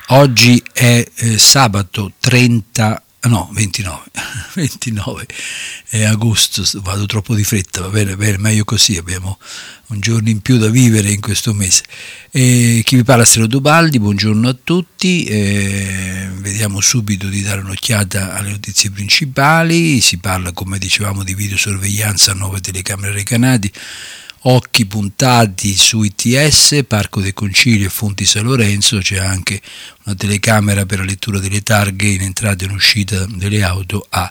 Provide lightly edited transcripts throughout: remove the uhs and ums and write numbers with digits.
Oggi è sabato 29 agosto, vado troppo di fretta, va bene, meglio così, abbiamo un giorno in più da vivere in questo mese. Chi vi parla è Stefano Dubaldi, buongiorno a tutti, vediamo subito di dare un'occhiata alle notizie principali. Si parla, come dicevamo, di videosorveglianza a 9 telecamere recanati, occhi puntati su ITS, Parco dei Concili e Fonti San Lorenzo. C'è anche una telecamera per la lettura delle targhe in entrata e in uscita delle auto a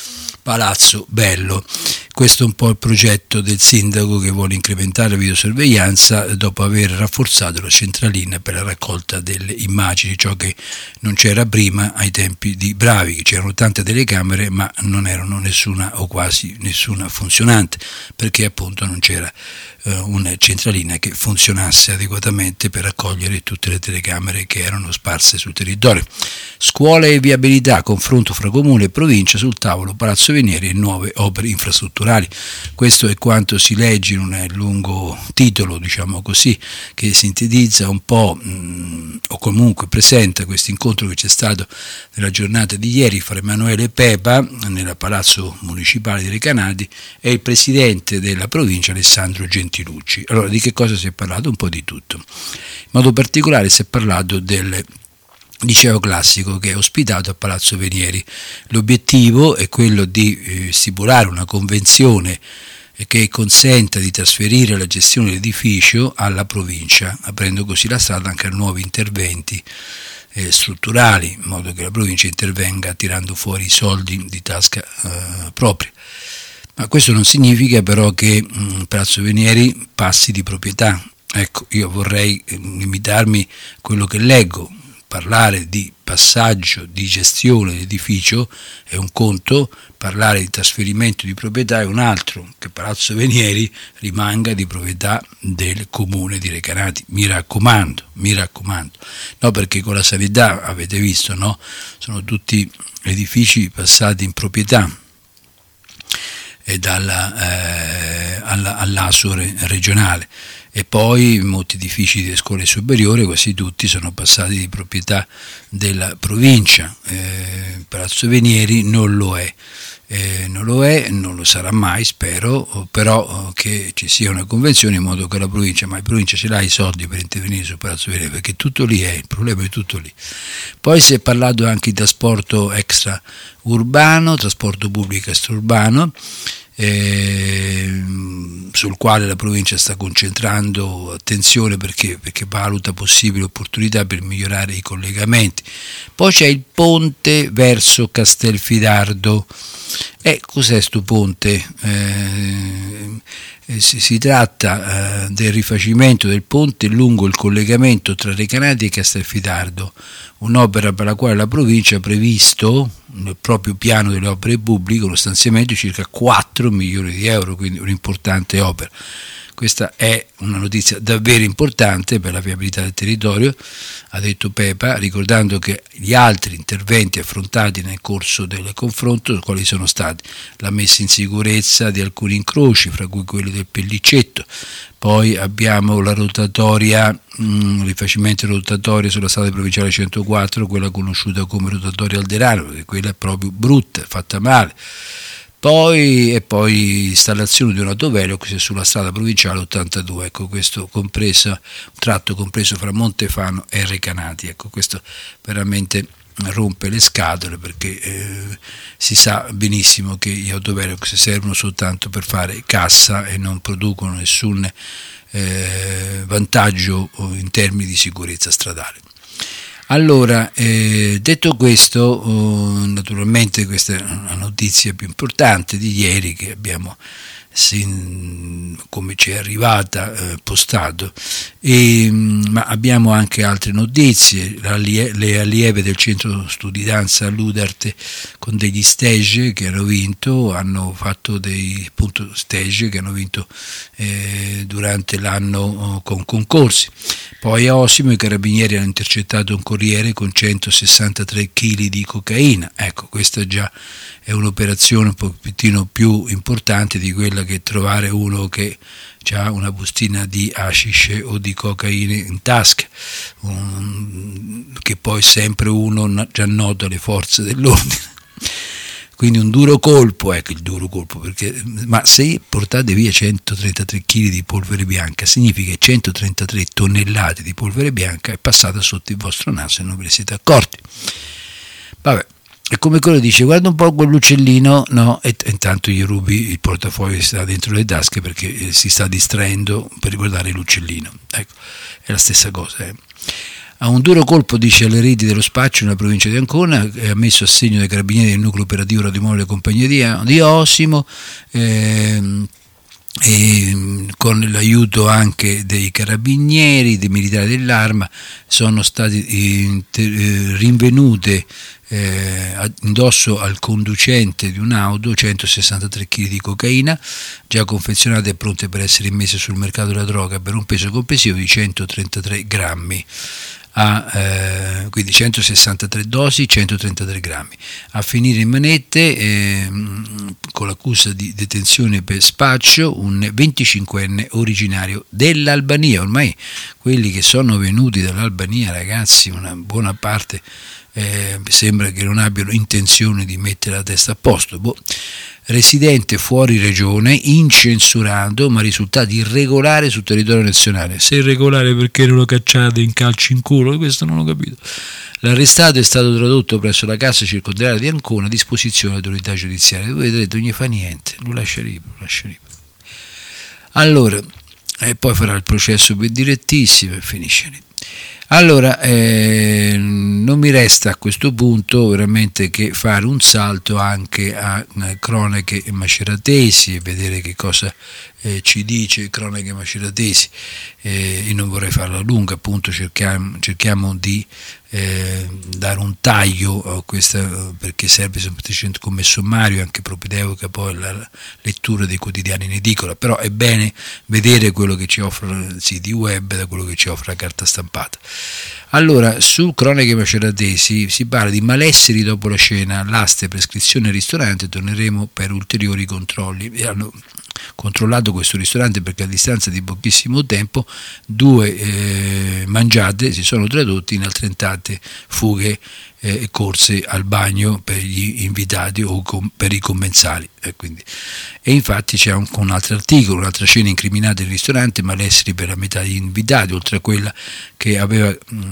Palazzo Bello. Questo è un po' il progetto del sindaco, che vuole incrementare la videosorveglianza dopo aver rafforzato la centralina per la raccolta delle immagini, ciò che non c'era prima ai tempi di Bravi, che c'erano tante telecamere ma non erano nessuna o quasi nessuna funzionante, perché appunto non c'era una centralina che funzionasse adeguatamente per raccogliere tutte le telecamere che erano sparse sul territorio. Scuole e viabilità, confronto fra comune e provincia, sul tavolo Palazzo Venieri e nuove opere infrastrutturali. Questo è quanto si legge in un lungo titolo, diciamo così, che sintetizza un po' o comunque presenta questo incontro che c'è stato nella giornata di ieri fra Emanuele Pepa nel Palazzo Municipale di Recanati e il presidente della provincia Alessandro Gentilucci. Allora, di che cosa si è parlato? Un po' di tutto. In modo particolare si è parlato del liceo classico che è ospitato a Palazzo Venieri. L'obiettivo è quello di stipulare una convenzione che consenta di trasferire la gestione dell'edificio alla provincia, aprendo così la strada anche a nuovi interventi strutturali, in modo che la provincia intervenga tirando fuori i soldi di tasca propria. Ma questo non significa però che Palazzo Venieri passi di proprietà. Ecco, io vorrei limitarmi a quello che leggo. Parlare di passaggio di gestione dell'edificio è un conto, parlare di trasferimento di proprietà è un altro, che Palazzo Venieri rimanga di proprietà del comune di Recanati, mi raccomando. No, perché con la sanità, avete visto, no? Sono tutti edifici passati in proprietà e all'ASUR regionale. E poi molti edifici delle scuole superiori, quasi tutti, sono passati di proprietà della provincia. Palazzo Venieri non lo è, non lo sarà mai, spero, però che ci sia una convenzione in modo che la provincia, ma la provincia ce l'ha i soldi per intervenire su Palazzo Venieri, perché tutto lì è, il problema è tutto lì. Poi si è parlato anche di trasporto extraurbano, trasporto pubblico extraurbano, sul quale la provincia sta concentrando attenzione perché valuta possibili opportunità per migliorare i collegamenti. Poi c'è il ponte verso Castelfidardo. Cos'è sto ponte? Si tratta del rifacimento del ponte lungo il collegamento tra Recanati e Castelfidardo, un'opera per la quale la provincia ha previsto nel proprio piano delle opere pubbliche uno stanziamento di circa 4 milioni di euro, quindi un'importante opera. Questa è una notizia davvero importante per la viabilità del territorio, ha detto Pepa, ricordando che gli altri interventi affrontati nel corso del confronto, quali sono stati la messa in sicurezza di alcuni incroci, fra cui quello del Pellicetto, poi abbiamo la rotatoria, il rifacimento rotatoria sulla strada provinciale 104, quella conosciuta come rotatoria Alderano, perché quella è proprio brutta, fatta male. Poi installazione di un autovelox sulla strada provinciale 82, ecco, questo tratto compreso fra Montefano e Recanati. Ecco, questo veramente rompe le scatole, perché si sa benissimo che gli autovelox servono soltanto per fare cassa e non producono nessun vantaggio in termini di sicurezza stradale. Allora, detto questo, naturalmente questa è la notizia più importante di ieri che abbiamo, come ci è arrivata, postato, ma abbiamo anche altre notizie. Le allieve del centro studi danza Ludarte con degli stage che hanno fatto dei stage che hanno vinto durante l'anno con concorsi. Poi a Osimo i carabinieri hanno intercettato un corriere con 163 kg di cocaina. Ecco, questa già è un'operazione un pochettino più importante di quella che trovare uno che ha una bustina di hashish o di cocaina in tasca, che poi sempre uno già nota le forze dell'ordine. Quindi un duro colpo, ecco il duro colpo, perché, ma se portate via 133 kg di polvere bianca, significa che 133 tonnellate di polvere bianca è passata sotto il vostro naso e non ve ne siete accorti. Vabbè, è come quello dice: guarda un po' quell'uccellino, no, e intanto gli rubi il portafoglio che sta dentro le tasche perché si sta distraendo per riguardare l'uccellino. Ecco, è la stessa cosa. A un duro colpo, dice, alle reti dello spaccio nella provincia di Ancona, ha messo a segno dei carabinieri del nucleo operativo radiomobile compagnia di Osimo, e con l'aiuto anche dei carabinieri, dei militari dell'Arma, sono state rinvenute indosso al conducente di un'auto 163 kg di cocaina già confezionate e pronte per essere immesse sul mercato della droga per un peso complessivo di 133 grammi. Quindi 163 dosi, 133 grammi, a finire in manette con l'accusa di detenzione per spaccio un 25enne originario dell'Albania. Ormai quelli che sono venuti dall'Albania, ragazzi, una buona parte sembra che non abbiano intenzione di mettere la testa a posto. Residente fuori regione, incensurato, ma risultato irregolare sul territorio nazionale. Se irregolare, perché non lo cacciate in calci in culo? Questo non ho capito. L'arrestato è stato tradotto presso la Cassa Circondariale di Ancona a disposizione dell'autorità giudiziaria. Voi vedrete, non gli fa niente, lo lascia libero. Allora, poi farà il processo per direttissimo e finisce lì. Allora, non mi resta a questo punto veramente che fare un salto anche a cronache maceratesi e vedere che cosa ci dice cronache maceratesi. Io non vorrei farla lunga, appunto cerchiamo di dare un taglio a questa, perché serve semplicemente come sommario, anche propedeutico poi la lettura dei quotidiani in edicola, però è bene vedere quello che ci offrono i siti web da quello che ci offre la carta stampata. Allora, su cronache maceratesi si parla di malesseri dopo la cena, all'aste, prescrizione al ristorante, torneremo per ulteriori controlli. Hanno controllato questo ristorante perché a distanza di pochissimo tempo 2 mangiate si sono tradotti in altrettanti fughe e corse al bagno per gli invitati o per i commensali. E infatti c'è un altro articolo, un'altra cena incriminata il ristorante, malesseri per la metà degli invitati, oltre a quella che aveva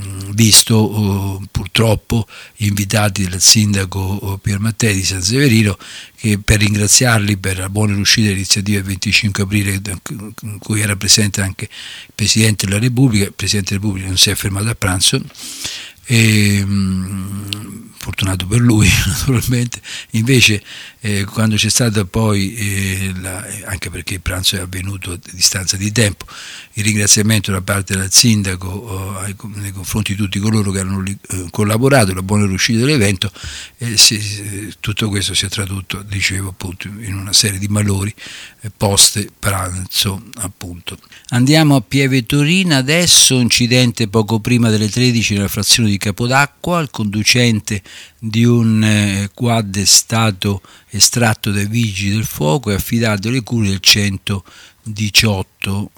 visto purtroppo gli invitati del sindaco Pier Mattei di San Severino, che per ringraziarli per la buona riuscita dell'iniziativa del 25 aprile in cui era presente anche il Presidente della Repubblica. Il Presidente della Repubblica non si è fermato a pranzo, e fortunato per lui naturalmente. Invece quando c'è stata poi anche perché il pranzo è avvenuto a distanza di tempo, il ringraziamento da parte del sindaco nei confronti di tutti coloro che hanno collaborato alla buona riuscita dell'evento, tutto questo si è tradotto, dicevo appunto, in una serie di malori post pranzo appunto. Andiamo a Pieve Torina adesso. Incidente poco prima delle 13 nella frazione di Capodacqua. Il conducente di un quad è stato estratto dai vigili del fuoco e affidato alle cure del 118.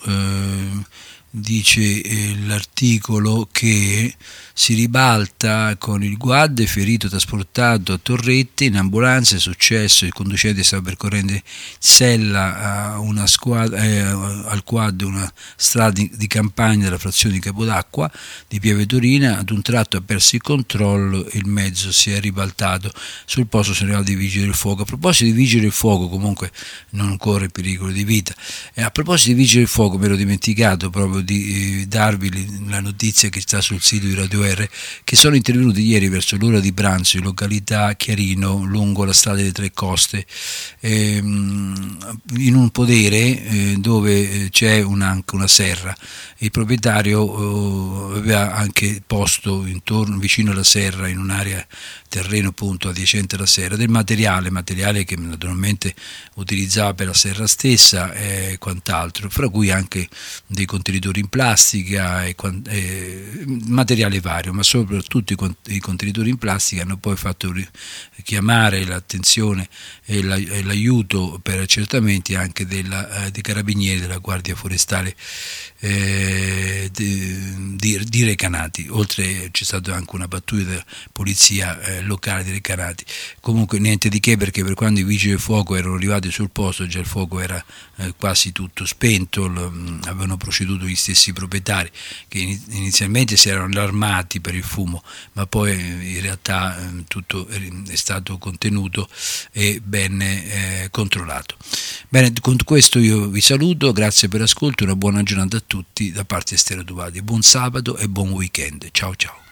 Dice l'articolo che si ribalta con il quad ferito trasportato a Torrette in ambulanza. È successo, il conducente stava percorrendo in sella al quad una strada di campagna della frazione di Capodacqua di Pieve Torina. Ad un tratto ha perso il controllo e il mezzo si è ribaltato. Sul posto sono arrivati i vigili del fuoco. A proposito di vigili del fuoco, comunque non corre pericolo di vita. A proposito di vigili del fuoco, mi ero dimenticato proprio di darvi la notizia che sta sul sito di Radio R, che sono intervenuti ieri verso l'ora di pranzo in località Chiarino, lungo la strada delle Tre Coste, in un podere dove c'è anche una serra. Il proprietario aveva anche posto intorno, vicino alla serra, in un'area terreno appunto adiacente alla serra, del materiale che naturalmente utilizzava per la serra stessa e quant'altro, fra cui anche dei contenitori contenitori in plastica e materiale vario, ma soprattutto i contenitori in plastica hanno poi fatto chiamare l'attenzione e l'aiuto per accertamenti anche dei carabinieri della Guardia Forestale di Recanati. Oltre c'è stata anche una pattuglia della polizia locale di Recanati. Comunque niente di che, perché per quando i vigili del fuoco erano arrivati sul posto già il fuoco era quasi tutto spento. Avevano proceduto gli stessi proprietari, che inizialmente si erano allarmati per il fumo, ma poi in realtà tutto è stato contenuto e ben controllato. Bene, con questo io vi saluto, grazie per l'ascolto, una buona giornata a tutti da parte di Stereo Duvaldi, buon sabato e buon weekend, ciao ciao.